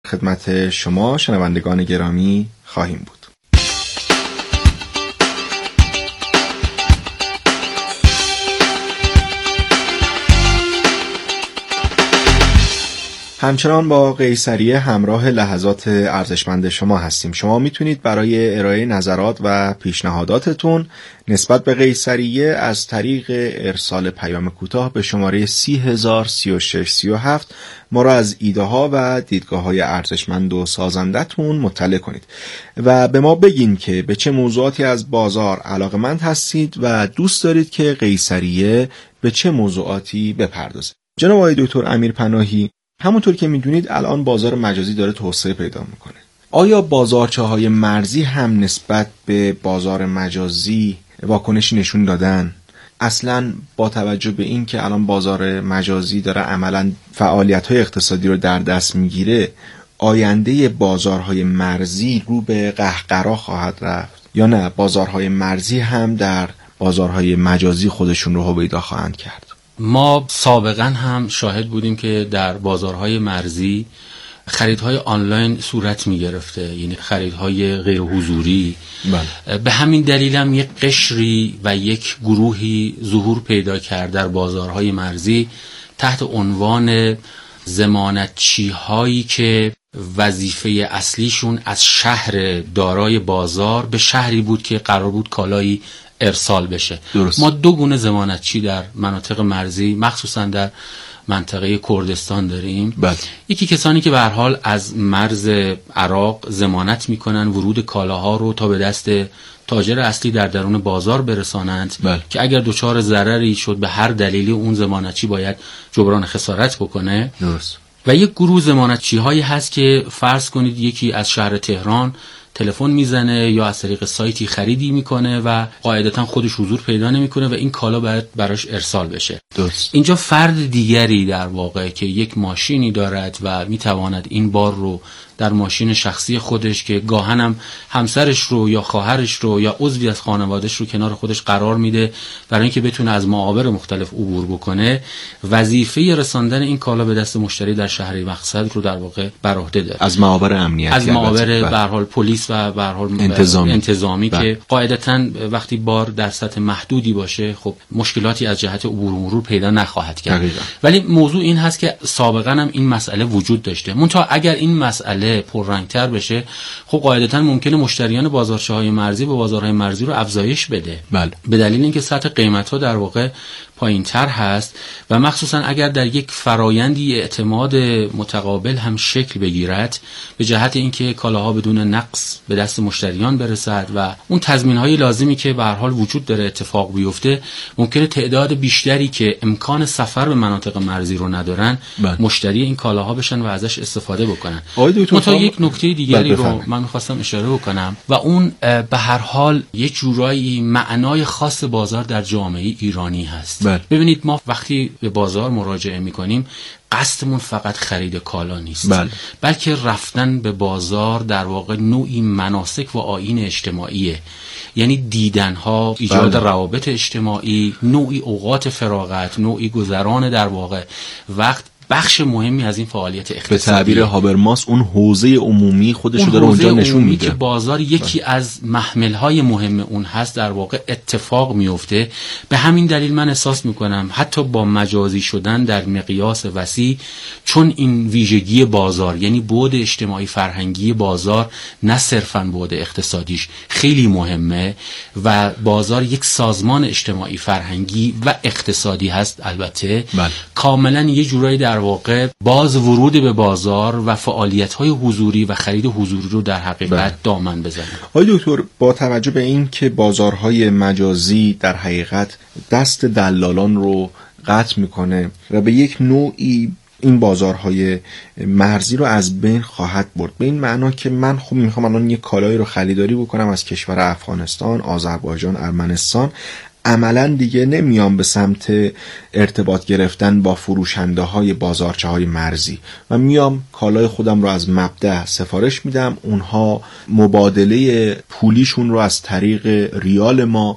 خدمت شما شنوندگان گرامی خواهیم بود. همچنان با قیصریه همراه لحظات ارزشمند شما هستیم. شما میتونید برای ارائه نظرات و پیشنهاداتتون نسبت به قیصریه از طریق ارسال پیام کوتاه به شماره 303637 ما را از ایده ها و دیدگاه های ارزشمند و سازندتون مطلع کنید و به ما بگین که به چه موضوعاتی از بازار علاقمند هستید و دوست دارید که قیصریه به چه موضوعاتی بپردازه. جناب آقای دکتر امیرپناهی، همونطور که میدونید الان بازار مجازی داره توسعه پیدا میکنه. آیا بازارچه‌های مرزی هم نسبت به بازار مجازی واکنشی نشون دادن؟ اصلاً با توجه به این که الان بازار مجازی داره عملاً فعالیت‌های اقتصادی رو در دست میگیره، آینده بازارهای مرزی رو به قهقرا خواهد رفت یا نه بازارهای مرزی هم در بازارهای مجازی خودشون رو هویدا خواهند کرد؟ ما سابقا هم شاهد بودیم که در بازارهای مرزی خریدهای آنلاین صورت می گرفته، یعنی خریدهای غیر حضوری. به همین دلیل هم یک قشری و یک گروهی ظهور پیدا کرد در بازارهای مرزی تحت عنوان ضمانتچی هایی که وظیفه اصلیشون از شهر دارای بازار به شهری بود که قرار بود کالایی ارسال بشه. درست. ما دو گونه ضمانتچی در مناطق مرزی مخصوصا در منطقه کردستان داریم. یکی کسانی که به هر حال از مرز عراق ضمانت میکنن ورود کالاها رو تا به دست تاجر اصلی در درون بازار برسانند که اگر دچار ضرری شد به هر دلیلی اون ضمانتچی باید جبران خسارت بکنه. درست. و یک گروه ضمانتچی هایی هست که فرض کنید یکی از شهر تهران تلفن میزنه یا از طریق سایتی خریدی میکنه و قاعدتا خودش حضور پیدا نمیکنه و این کالا باید براش ارسال بشه. درست. اینجا فرد دیگری در واقع که یک ماشینی دارد و میتواند این بار رو در ماشین شخصی خودش که گاهنم همسرش رو یا خواهرش رو یا عضوی از خانوادهش رو کنار خودش قرار میده برای اینکه بتونه از معابر مختلف عبور بکنه، وظیفه رساندن این کالا به دست مشتری در شهر مقصد رو در واقع بر عهده داره. از معابر امنیتی، از معابر به هر حال پلیس و به هر حال انتظامی که قاعدتاً وقتی بار در سطح محدودی باشه خب مشکلاتی از جهت عبور و مرور پیدا نخواهد کرد. ولی موضوع این هست که سابقاً هم این مسئله وجود داشته. منتها اگر این مسئله پررنگتر بشه خب قاعدتاً ممکنه مشتریان بازارچه‌های مرزی به بازارهای مرزی رو افزایش بده. به دلیل اینکه سطح قیمت‌ها در واقع پایین‌تر هست و مخصوصاً اگر در یک فرایندی اعتماد متقابل هم شکل بگیرد به جهت اینکه کالاها بدون نقص به دست مشتریان برسد و اون تضمین‌های لازمی که به هر حال وجود داره اتفاق بیفته، ممکنه تعداد بیشتری که امکان سفر به مناطق مرزی رو ندارن مشتری این کالاها بشن و ازش استفاده بکنن. تا یک نکته دیگری رو من می‌خواستم اشاره بکنم و اون به هر حال یک جورایی معنای خاص بازار در جامعه ایرانی هست. ببینید ما وقتی به بازار مراجعه می‌کنیم قصدمون فقط خرید کالا نیست، بلکه رفتن به بازار در واقع نوعی مناسک و آیین اجتماعیه، یعنی دیدنها، ایجاد روابط اجتماعی، نوعی اوقات فراغت، نوعی گذران در واقع وقت، بخش مهمی از این فعالیت اقتصادی. به تعبیر هابرماس اون حوزه عمومی خودش رو داره اونجا نشون میده که بازار یکی از محمل‌های مهم اون هست در واقع اتفاق میفته. به همین دلیل من احساس میکنم حتی با مجازی شدن در مقیاس وسیع، چون این ویژگی بازار یعنی بعد اجتماعی فرهنگی بازار نه صرفاً بعد اقتصادیش خیلی مهمه و بازار یک سازمان اجتماعی فرهنگی و اقتصادی هست البته کاملاً یه جورایی در واقع باز ورود به بازار و فعالیت‌های حضوری و خرید حضوری رو در حقیقت دامن بزنه. آقای دکتر، با توجه به این که بازارهای مجازی در حقیقت دست دلالان رو قطع میکنه و به یک نوعی این بازارهای مرزی رو از بین خواهد برد، به این معنا که من خب میخوام الان یک کالایی رو خریداری بکنم از کشور افغانستان، آذربایجان، ارمنستان، عملا دیگه نمیام به سمت ارتباط گرفتن با فروشنده های بازارچه های مرزی و میام کالای خودم رو از مبدأ سفارش میدم، اونها مبادله پولیشون رو از طریق ریال ما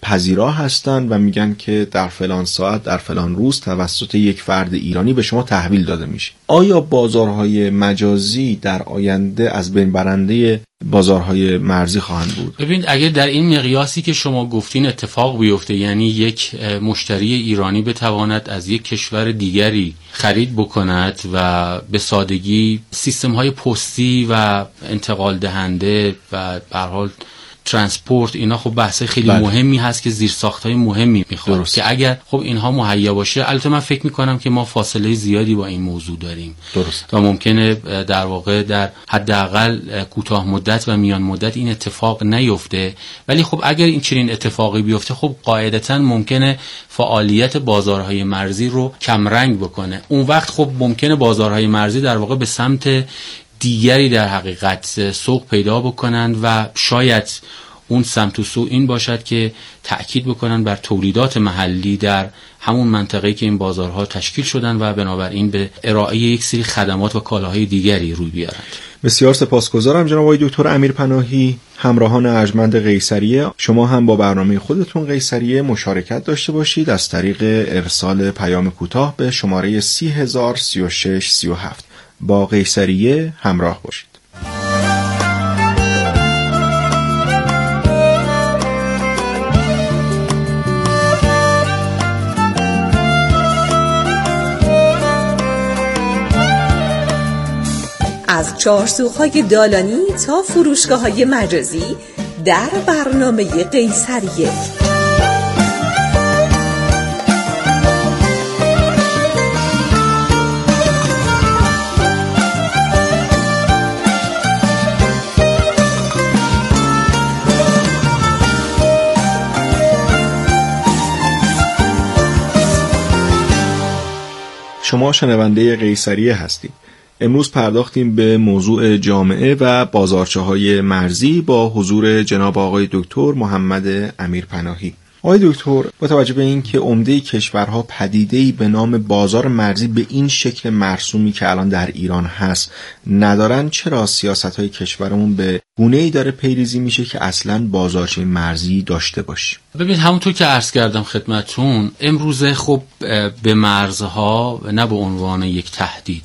پذیرا هستن و میگن که در فلان ساعت در فلان روز توسط یک فرد ایرانی به شما تحویل داده میشه. آیا بازارهای مجازی در آینده از بین برنده بازارهای مرزی خواهند بود؟ ببینید اگر در این مقیاسی که شما گفتین اتفاق بیفته، یعنی یک مشتری ایرانی بتواند از یک کشور دیگری خرید بکند و به سادگی سیستم‌های پستی و انتقال دهنده و به هر حال ترانسپورت، اینا خب بحث خیلی مهمی هست که زیرساخت‌های مهمی میخواد که اگر خب اینها مهیا باشه، البته من فکر میکنم که ما فاصله زیادی با این موضوع داریم و ممکنه در واقع در حداقل کوتاه مدت و میان مدت این اتفاق نیفته، ولی خب اگر این چنین اتفاقی بیفته خب قاعدتاً ممکنه فعالیت بازارهای مرزی رو کمرنگ بکنه. اون وقت خب ممکنه بازارهای مرزی در واقع به سمت دیگری در حقیقت سوق پیدا بکنند و شاید اون سمت و سو این باشد که تأکید بکنن بر تولیدات محلی در همون منطقه‌ای که این بازارها تشکیل شدن و بنابراین به ارائه یک سری خدمات و کالاهای دیگری روی بیارند. بسیار سپاسگزارم جناب آقای دکتر امیرپناهی. همراهان ارجمند قیصریه، شما هم با برنامه خودتون قیصریه مشارکت داشته باشید از طریق ارسال پیام کوتاه به شماره 303637. با قیصریه همراه باشید. از چهارسوهای دالانی تا فروشگاه‌های مجازی در برنامه قیصریه. شما شنونده قیصریه هستید. امروز پرداختیم به موضوع جامعه و بازارچه‌های مرزی با حضور جناب آقای دکتر محمد امیرپناهی. آقای دکتر، با توجه به این که عمده کشورها پدیده‌ای به نام بازار مرزی به این شکل مرسومی که الان در ایران هست ندارن، چرا سیاست‌های کشورمون به گونه‌ای داره پیریزی میشه که اصلاً بازارچه مرزی داشته باشه؟ ببین همونطور که عرض کردم خدمتتون، امروزه خب به مرزها نه به عنوان یک تهدید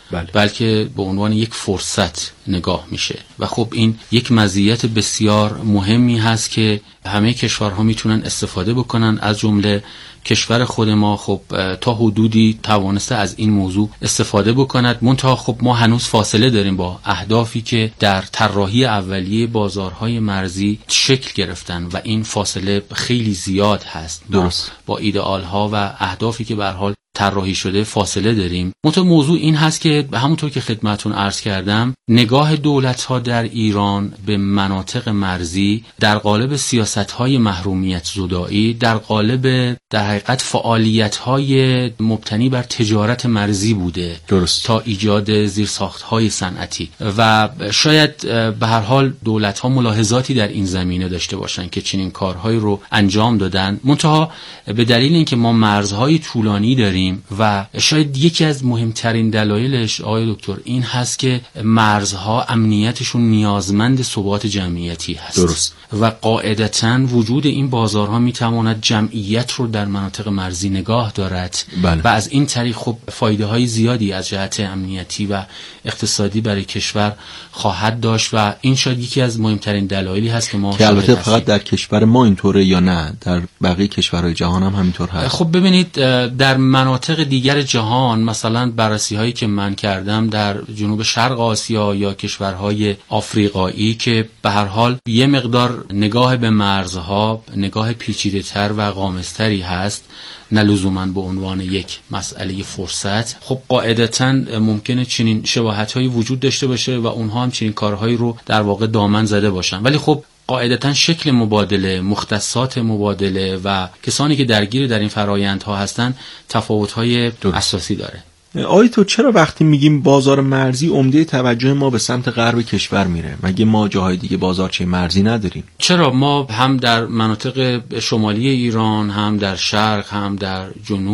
بلکه به عنوان یک فرصت نگاه میشه و خب این یک مزیت بسیار مهمی هست که همه کشورها میتونن استفاده بکنن، از جمله کشور خود ما خب تا حدودی توانسته از این موضوع استفاده بکند. منتها خب ما هنوز فاصله داریم با اهدافی که در طراحی اولیه بازارهای مرزی شکل گرفتن و این فاصله خیلی زیاد هست. درست. با ایدئال ها و اهدافی که به هر حال طراحی شده فاصله داریم. منتها موضوع این هست که همونطور که خدمتتون عرض کردم، نگاه دولت‌ها در ایران به مناطق مرزی در قالب سیاست‌های محرومیت زدایی، در قالب در حقیقت فعالیت‌های مبتنی بر تجارت مرزی بوده. درست. تا ایجاد زیرساخت‌های صنعتی و شاید به هر حال دولت‌ها ملاحظاتی در این زمینه داشته باشن که چنین کارهایی رو انجام دادن. منتها به دلیل اینکه ما مرزهای طولانی داریم و شاید یکی از مهمترین دلایلش آقای دکتر این هست که مرزها امنیتشون نیازمند ثبات جمعیتی هست. درست. و قاعدتاً وجود این بازارها میتواند جمعیت رو در مناطق مرزی نگاه دارد. بله. و از این طریق خب فایده های زیادی از جهت امنیتی و اقتصادی برای کشور خواهد داشت و این شاید یکی از مهمترین دلایلی هست که ما که البته فقط در کشور ما اینطوره یا نه در بقیه کشورهای جهان هم همینطور هست؟ خب ببینید در مناطق دیگر جهان، مثلا بررسی هایی که من کردم در جنوب شرق آسیا یا کشورهای آفریقایی که به هر حال یه مقدار نگاه به مرزها نگاه پیچیده تر و غامض‌تری هست، نه لزوماً به عنوان یک مسئله فرصت، خب قاعدتاً ممکنه چنین شباهت‌هایی وجود داشته باشه و اونها هم چنین کارهایی رو در واقع دامن زده باشن. ولی خب قاعدتاً شکل مبادله، مختصات مبادله و کسانی که درگیر در این فرآیندها هستن تفاوت‌های اساسی داره. آیا تو چرا وقتی میگیم بازار مرزی عمده توجه ما به سمت غرب کشور میره؟ مگه ما جاهای دیگه بازارچه مرزی نداریم؟ چرا ما هم در مناطق شمالی ایران، هم در شرق، هم در جنوب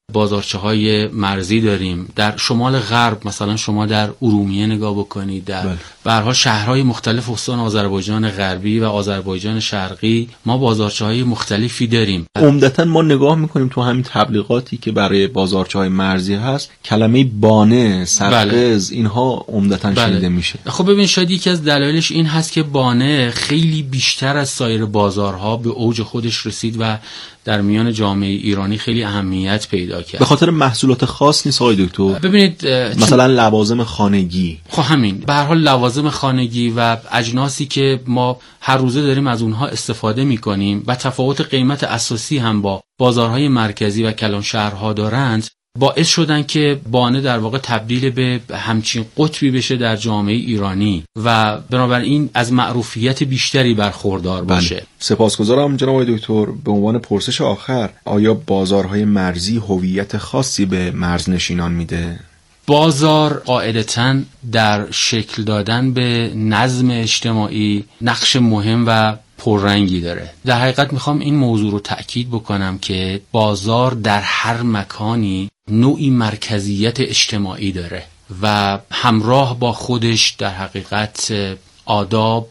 بازارچه‌های مرزی داریم. در شمال غرب مثلا شما در ارومیه نگاه بکنید، در به هر حال شهرهای مختلف استان آذربایجان غربی و آذربایجان شرقی ما بازارچه‌های مختلفی داریم. عمدتاً ما نگاه می‌کنیم تو همین تبلیغاتی که برای بازارچه‌های مرزی هست، کلمه بانه، سرقز اینها عمدتاً شنیده میشه. خب ببین، شاید یکی از دلایلش این هست که بانه خیلی بیشتر از سایر بازارها به اوج خودش رسید و در میان جامعه ایرانی خیلی اهمیت پیدا کرد. به خاطر محصولات خاص نیست آقای دکتر؟ ببینید مثلا لوازم خانگی. خب همین، به هر حال لوازم خانگی و اجناسی که ما هر روزه داریم از اونها استفاده می‌کنیم و تفاوت قیمت اساسی هم با بازارهای مرکزی و کلان شهرها دارند، باعث شدن که بانه در واقع تبدیل به همچین قطبی بشه در جامعه ایرانی و بنابراین از معروفیت بیشتری برخوردار باشه. سپاسگزارم جناب آقای دکتر. به عنوان پرسش آخر، آیا بازارهای مرزی هویت خاصی به مرزنشینان میده؟ بازار قاعدتاً در شکل دادن به نظم اجتماعی نقش مهم و پررنگی داره. در حقیقت میخوام این موضوع رو تأکید بکنم که بازار در هر مکانی نوعی مرکزیت اجتماعی داره و همراه با خودش در حقیقت آداب،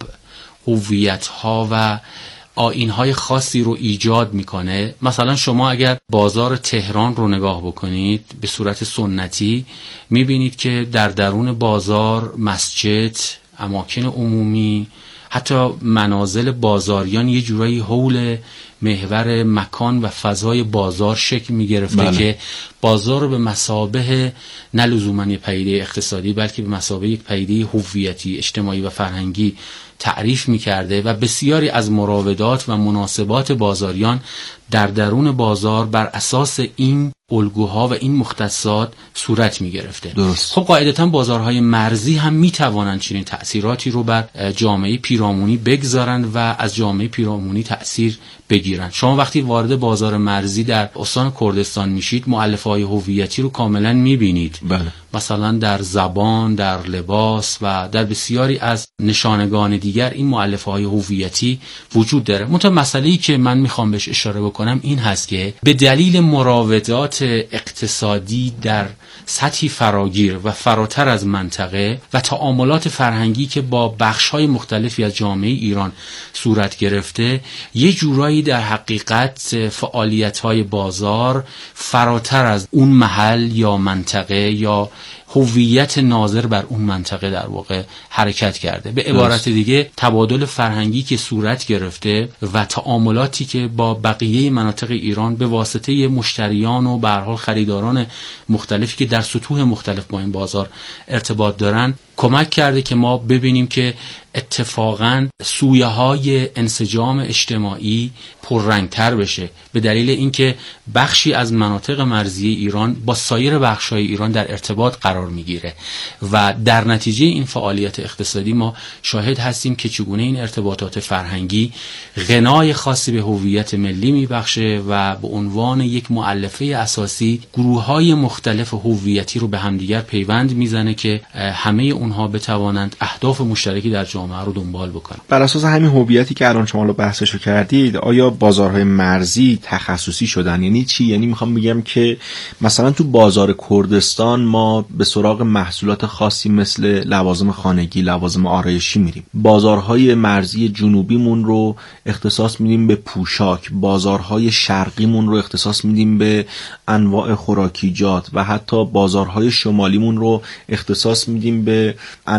هویت‌ها و آیین‌های خاصی رو ایجاد میکنه. مثلا شما اگر بازار تهران رو نگاه بکنید به صورت سنتی، میبینید که در درون بازار مسجد، اماکن عمومی، حتی منازل بازاریان یه جورایی حول محور مکان و فضای بازار شکل می‌گرفته که بازار رو به مثابه نه لزوماً یک پدیده اقتصادی بلکه به مثابه یک پدیده هویتی، اجتماعی و فرهنگی تعریف می‌کرده و بسیاری از مراودات و مناسبات بازاریان در درون بازار بر اساس این الگوها و این مختصات صورت می‌گرفته. خب قاعدتاً بازارهای مرزی هم می‌توانند چنین تأثیراتی رو بر جامعه پیرامونی بگذارند و از جامعه پیرامونی تأثیر بگیرن. شما وقتی وارد بازار مرزی در استان کردستان میشید، مؤلفه‌های هویتی رو کاملا می‌بینید. مثلا در زبان، در لباس و در بسیاری از نشانگان دیگر این مؤلفه‌های هویتی وجود داره. منتها مسئله‌ای که من میخوام بهش اشاره بکنم این هست که به دلیل مراودات اقتصادی در سطحی فراگیر و فراتر از منطقه و تعاملات فرهنگی که با بخش‌های مختلفی از جامعه ایران صورت گرفته، یه جورایی در حقیقت فعالیت‌های بازار فراتر از اون محل یا منطقه یا هویت ناظر بر اون منطقه در واقع حرکت کرده. به عبارت دیگه تبادل فرهنگی که صورت گرفته و تعاملاتی که با بقیه مناطق ایران به واسطه مشتریان و به هر حال خریداران مختلفی که در سطوح مختلف با این بازار ارتباط دارن کمک کرده که ما ببینیم که اتفاقاً سویه‌های انسجام اجتماعی پررنگتر بشه، به دلیل اینکه بخشی از مناطق مرزی ایران با سایر بخش‌های ایران در ارتباط قرار میگیره و در نتیجه این فعالیت اقتصادی ما شاهد هستیم که چگونه این ارتباطات فرهنگی غنای خاصی به هویت ملی میبخشه و به عنوان یک مؤلفه اساسی گروه‌های مختلف هویتی رو به همدیگر پیوند میزنه که همه اونها بتوانند اهداف مشترکی در جامعه رو دنبال بکنن. بر اساس همین هویتی که الان شما رو بحثشو کردید، آیا بازارهای مرزی تخصصی شدن؟ یعنی چی؟ یعنی میخوام بگم که مثلا تو بازار کردستان ما به سراغ محصولات خاصی مثل لوازم خانگی، لوازم آرایشی میریم. بازارهای مرزی جنوبیمون رو اختصاص میدیم به پوشاک، بازارهای شرقیمون رو اختصاص میدیم به انواع خوراکیجات و حتی بازارهای شمالیمون رو اختصاص میدیم به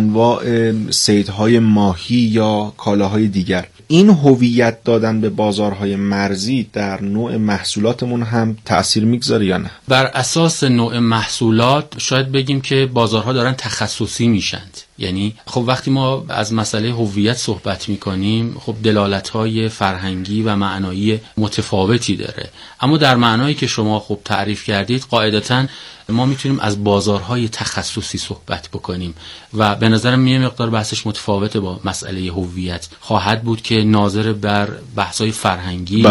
انواع صیدهای ماهی یا کالاهای دیگر. این هویت دادن به بازارهای مرزی در نوع محصولاتمون هم تأثیر میگذاره یا نه؟ بر اساس نوع محصولات شاید بگیم که بازارها دارن تخصصی میشند. یعنی خب وقتی ما از مسئله هویت صحبت میکنیم، خب دلالت‌های فرهنگی و معنایی متفاوتی داره، اما در معنایی که شما خب تعریف کردید قاعدتاً ما میتونیم از بازارهای تخصصی صحبت بکنیم و به نظرم یه مقدار بحثش متفاوته با مسئله هویت خواهد بود که ناظر بر بحث‌های فرهنگی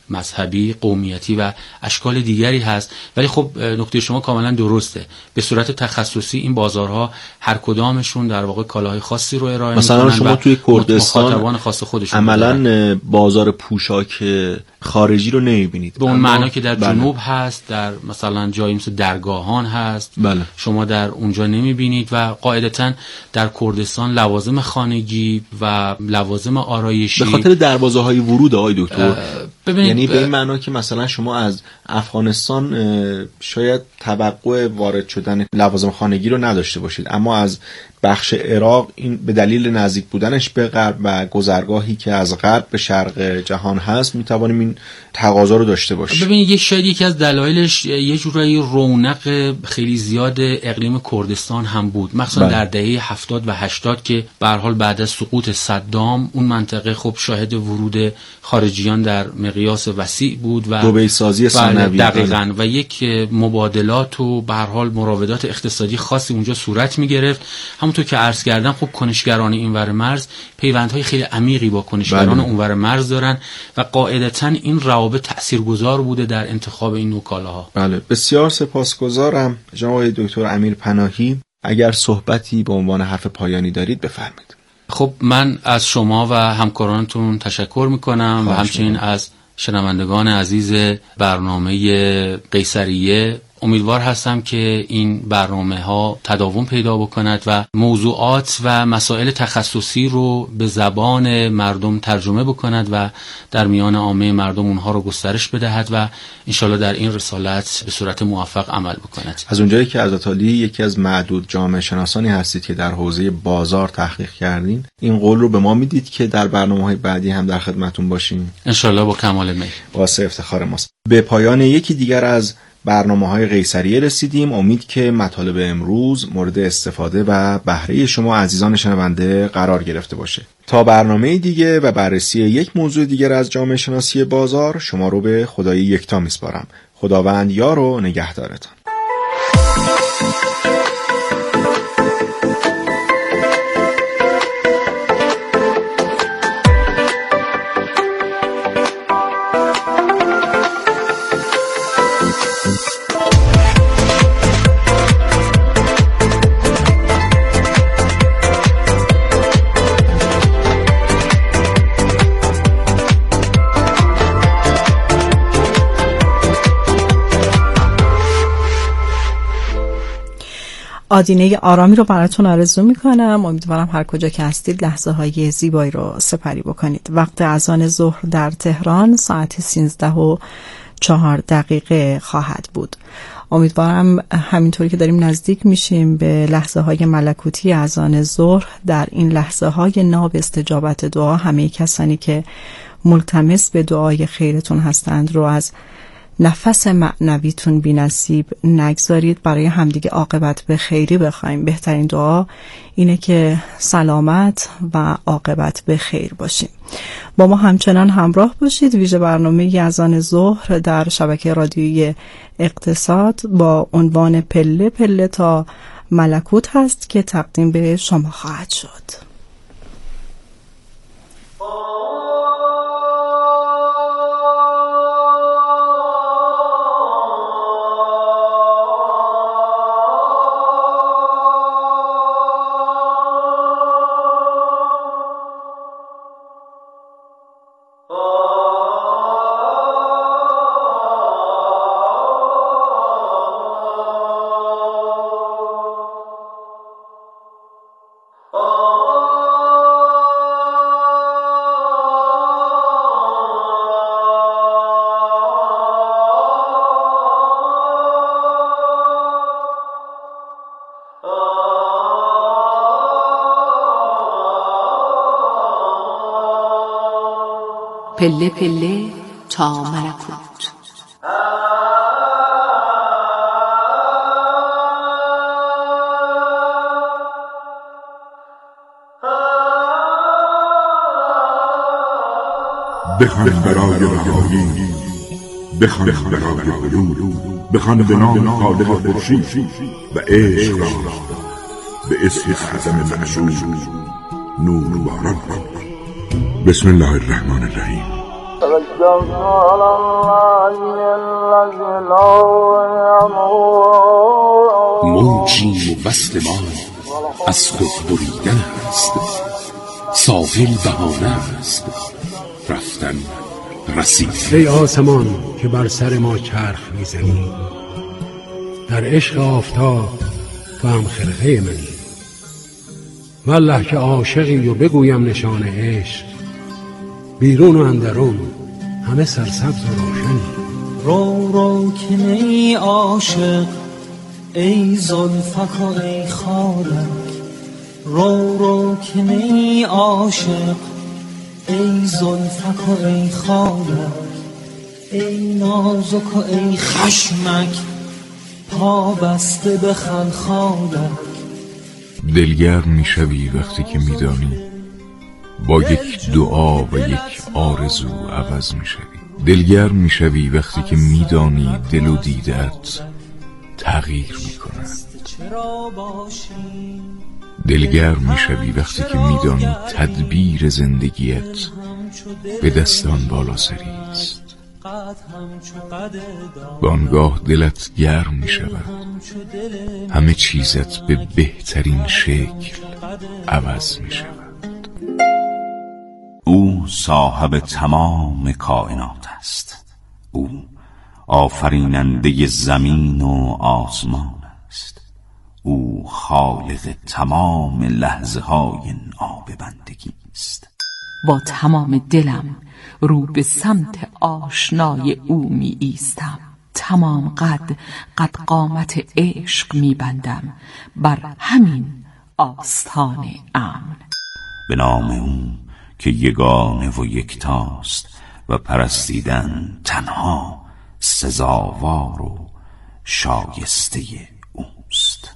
مذهبی، قومیتی و اشکال دیگری هست. ولی خب نکته شما کاملا درسته، به صورت تخصصی این بازارها هر کدامشون در واقع کالاهای خاصی رو ارائه میکنن. مثلا شما توی کردستان مخاطبان خاص خودشون عملاً بازار پوشاک خارجی رو نمیبینید به اون معنا که در جنوب هست، در مثلا جایی مثل درگاهان هست. بله. شما در اونجا نمیبینید و قاعدتاً در کردستان لوازم خانگی و لوازم آرایشی به خاطر دروازه‌های ورود آقای دکتر، یعنی به این معنا که مثلا شما از افغانستان شاید توقع وارد شدن لوازم خانگی رو نداشته باشید، اما از بخش عراق این به دلیل نزدیک بودنش به غرب و گذرگاهی که از غرب به شرق جهان هست میتوانیم این تقاضا رو داشته باشیم. ببینید شاید یکی از دلایلش یه جورایی رونق خیلی زیاد اقلیم کردستان هم بود، مخصوصا در دهه 70 و 80 که به هر حال بعد از سقوط صدام اون منطقه خب شاهد ورود خارجیان در مقیاس وسیع بود و دبی سازی ثانوی دقیقاً و یک مبادلات و به هر حال مراودات اقتصادی خاصی اونجا صورت می‌گرفت. همونطور که عرض کردم خب کنشگران اینور مرز پیوندهای خیلی عمیقی با کنشگران اونور مرز دارن و قاعدتاً این روابط تاثیرگذار بوده در انتخاب این نوع کالاها. بله، بسیار سپاسگزارم جناب دکتر امیر پناهی. اگر صحبتی به عنوان حرف پایانی دارید بفرمایید. خب من از شما و همکارانتون تشکر میکنم و همچنین از شنوندگان عزیز برنامه قیصریه. امیدوار هستم که این برنامه ها تداوم پیدا بکند و موضوعات و مسائل تخصصی رو به زبان مردم ترجمه بکند و در میان عامه مردم اونها رو گسترش بدهد و انشالله در این رسالت به صورت موفق عمل بکند. از اونجایی که حضرت عالی یکی از معدود جامعه شناسانی هستید که در حوزه بازار تحقیق کردین، این قول رو به ما میدید که در برنامه‌های بعدی هم در خدمتون باشیم انشالله با کمال میل. واسه افتخار ماست. به پایان یکی دیگر از برنامه‌های قیصریه رسیدیم. امید که مطالب امروز مورد استفاده و بهره شما عزیزان شنونده قرار گرفته باشه. تا برنامه دیگه و بررسی یک موضوع دیگر از جامعه شناسی بازار، شما رو به خدای یکتا میسپارم. خداوند یار و نگهدارتان. آدینه آرامی رو براتون آرزو میکنم. امیدوارم هر کجا که هستید لحظه های زیبایی رو سپری بکنید. وقت اذان ظهر در تهران ساعت 13:04 خواهد بود. امیدوارم همینطوری که داریم نزدیک میشیم به لحظه های ملکوتی اذان ظهر، در این لحظه های ناب استجابت دعا همه کسانی که ملتمس به دعای خیرتون هستند رو از نفس معنویتون بی نصیب نگذارید. برای همدیگه عاقبت به خیری بخوایم. بهترین دعا اینه که سلامت و عاقبت به خیر باشیم. با ما همچنان همراه باشید. ویژه برنامه اذان ظهر در شبکه رادیویی اقتصاد با عنوان پله پله تا ملکوت هست که تقدیم به شما خواهد شد. پله پله تا ملکوت. بخوان برای رهایی، بخوان برای بلوغ، بخوان به نام خالق خورشید و عشق را به اسم اعظم معشوق نور باران کن. بسم الله الرحمن الرحیم. توكلت على الله الذي لا يموت. موجی و وصل ما از خود بریدن است، ساحل بهانه است، رفتن رسید. ای آسمان که بر سر ما چرخ میزنی، در عشق آفتاب تو هم خرقه منی. والله که عاشقی و بگویم نشان عشق، بیرون و اندرون همه سرسبز و روشنی. رو رو که نی عاشق ای زلفک و ای خالک، رو رو که نی عاشق ای زلفک و ای خالک، ای نازک و ای خشمک پا بسته به خلخالک. دلگرم میشوی وقتی که میدانی با یک دعا و یک آرزو عوض میشوی. دلگرم میشوی وقتی که میدانی دل و دیدت تغییر میکنه. دلگرم میشوی وقتی که میدانی تدبیر زندگیت به دستان بالا سری است. بانگاه دلت گرم میشود، همه چیزت به بهترین شکل عوض میشود. او صاحب تمام کائنات است، او آفریننده زمین و آسمان است، او خالق تمام لحظه های ناب بندگی است. با تمام دلم رو به سمت آشنای او می ایستم، تمام قد قامت عشق می بندم بر همین آستان امن. به نام او که یگانه و یکتاست و پرستیدن تنها سزاوار و شایسته اوست.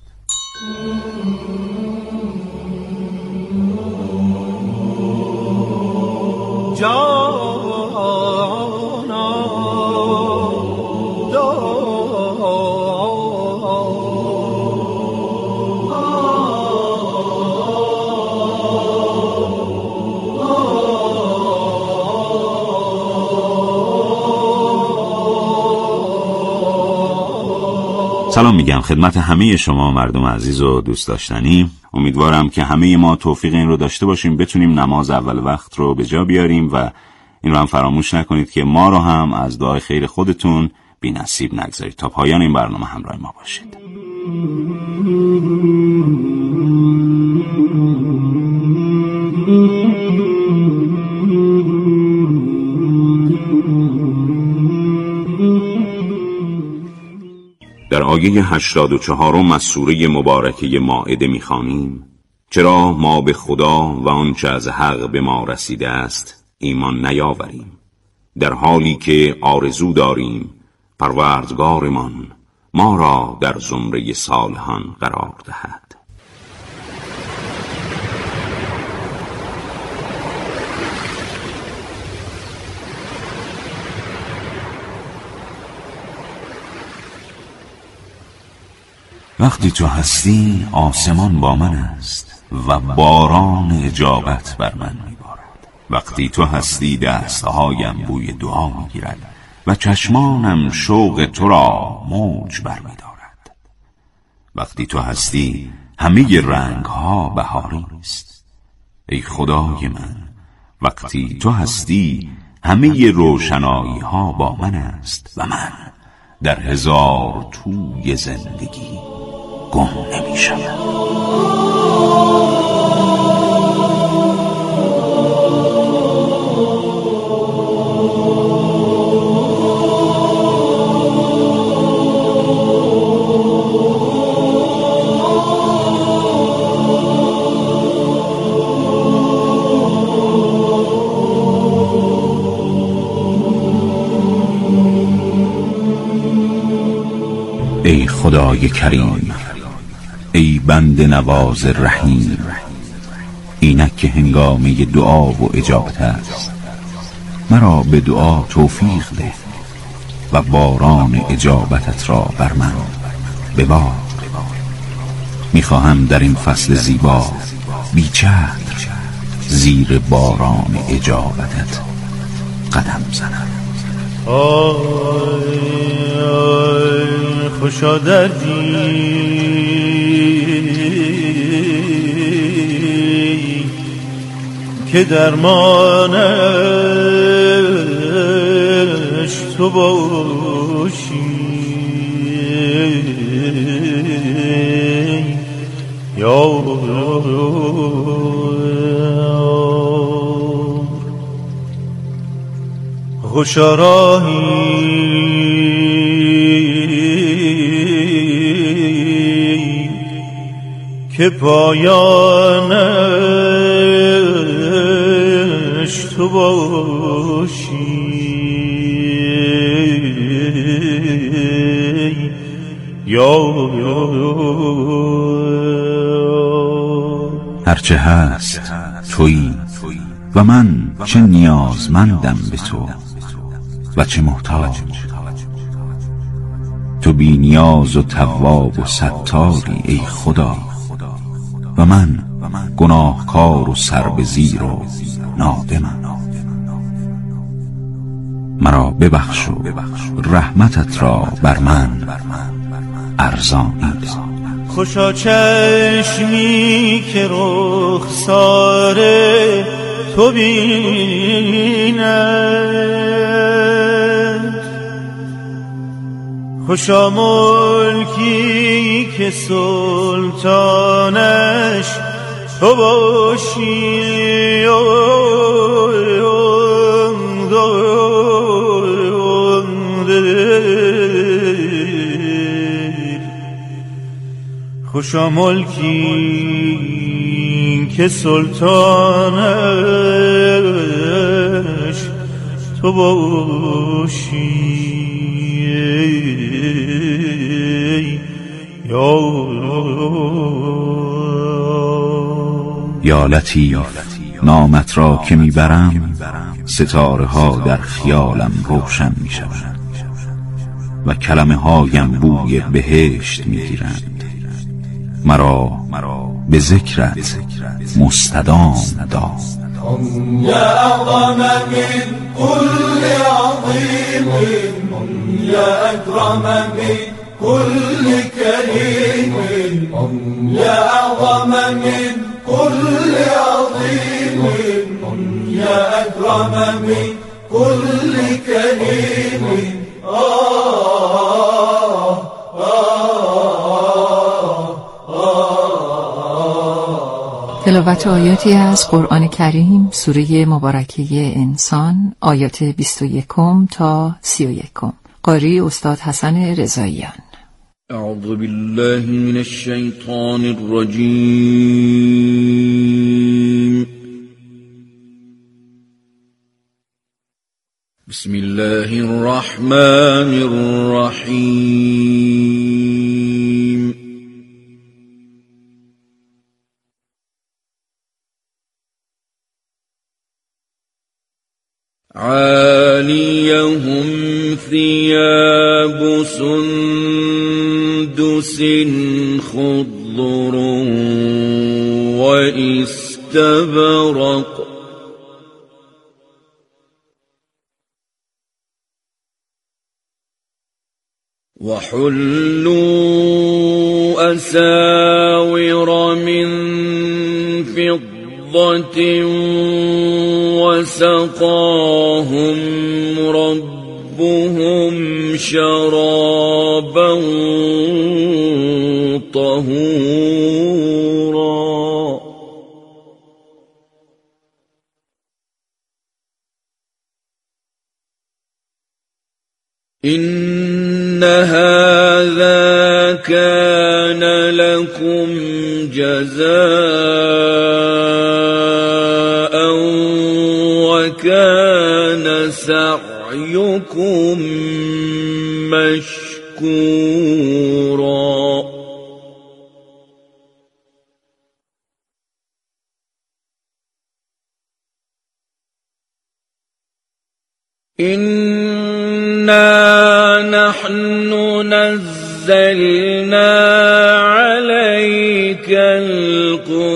سلام میگم خدمت همه شما مردم عزیز و دوست داشتنی. امیدوارم که همه ما توفیق این رو داشته باشیم بتونیم نماز اول وقت رو به جا بیاریم و این رو هم فراموش نکنید که ما رو هم از دعای خیر خودتون بی نصیب نگذارید. تا پایان این برنامه همراه ما باشید. در آیه 84 از سوره مبارکه مائده می‌خوانیم: چرا ما به خدا و آنچه از حق به ما رسیده است ایمان نیاوریم، در حالی که آرزو داریم پروردگارمان ما را در زمره صالحان قرار دهد. وقتی تو هستی آسمان با من است و باران اجابت بر من میبارد. وقتی تو هستی دستهایم بوی دعا میگیرد و چشمانم شوق تو را موج بر میدارد. وقتی تو هستی همه رنگ ها بهاری است. ای خدای من، وقتی تو هستی همه روشنایی ها با من است و من در هزار توی زندگی گم نمی‌شوم. ای خدای کریم، ای بنده نواز رحیم، اینک که هنگامه دعا و اجابت است، مرا به دعا توفیق ده و باران اجابتت را بر من ببار. میخواهم در این فصل زیبا بی چتر زیر باران اجابتت قدم زنم. آی خوشا دردی که درمانش تو باشی یا خوشا راهی که پایانش تو باشی یا هرچه هست تویی و من چه نیازمندم به تو و چه محتاج. تو بی نیاز و تواب و ستاری ای خدا و من گناهکار و سر به زیر و نادمم. مرا ببخش و رحمتت را بر من ارزانید. خوشا چشمی که رخسار تو بیند، خوشا ملکی که سلطانش تو باشی خوشا ملکی که سلطانش تو باشی یا لطیف نامت را که میبرم ستاره ها در خیالم روشن میشوند و کلمه هایم بوی بهشت میگیرند. مرا به ذکرت مستدام دار. یا اعظم من كل عظیم یا اکرم من كل کریم یا اعظم من كل عظیم یا اکرم من كل کریم. تلاوت آیاتی از قرآن کریم، سوره مبارکه انسان، آیات 21 تا 31. قاری استاد حسن رضاییان. اعوذ بالله من الشیطان الرجیم. بسم الله الرحمن الرحیم. عالیهم ثياب سندس خضر واستبرق وحلوا أساور من فضة وسقاهم ربهم شرابا طهورا. إن هذا كان لكم جزاء وكان سعيكم مشكورا. إنا نحن نزلنا عليك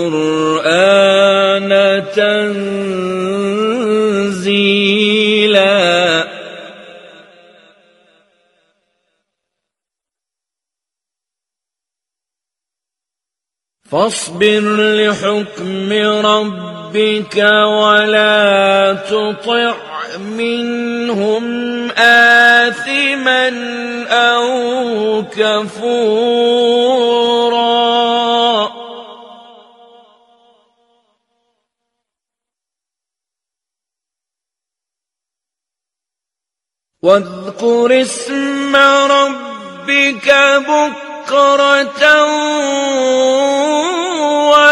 القرآن تنزيلا فاصبر لحكم ربك ولا تطع منهم آثما أو كفورا واذكر اسم ربك بكرة